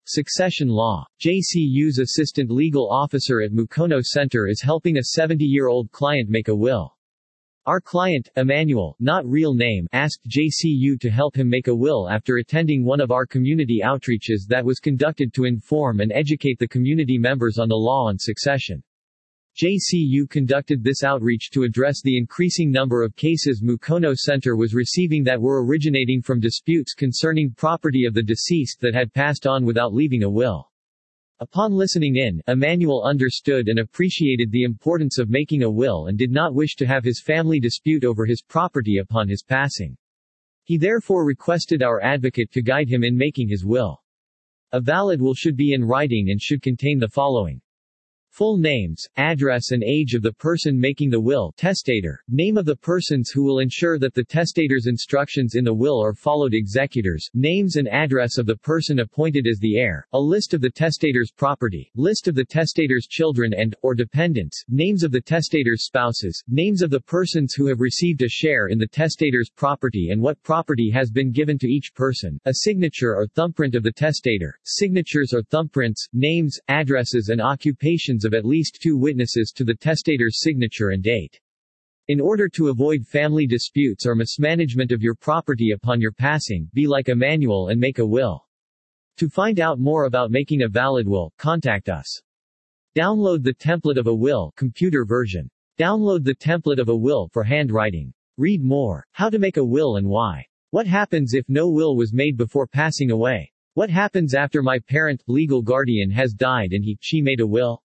Succession Law. JCU's assistant legal officer at Mukono Center is helping a 70-year-old client make a will. Our client, Emmanuel, not real name, asked JCU to help him make a will after attending one of our community outreaches that was conducted to inform and educate the community members on the law on succession. JCU conducted this outreach to address the increasing number of cases Mukono Center was receiving that were originating from disputes concerning property of the deceased that had passed on without leaving a will. Upon listening in, Emmanuel understood and appreciated the importance of making a will and did not wish to have his family dispute over his property upon his passing. He therefore requested our advocate to guide him in making his will. A valid will should be in writing and should contain the following: full names, address and age of the person making the will, testator, name of the persons who will ensure that the testator's instructions in the will are followed, executors, names and address of the person appointed as the heir, a list of the testator's property, list of the testator's children and/or dependents, names of the testator's spouses, names of the persons who have received a share in the testator's property and what property has been given to each person, a signature or thumbprint of the testator, signatures or thumbprints, names, addresses and occupations of at least 2 witnesses to the testator's signature and date. In order to avoid family disputes or mismanagement of your property upon your passing, be like Emmanuel and make a will. To find out more about making a valid will, contact us. Download the template of a will, computer version. Download the template of a will for handwriting. Read more. How to make a will and why. What happens if no will was made before passing away? What happens after my parent, legal guardian has died and he/she made a will?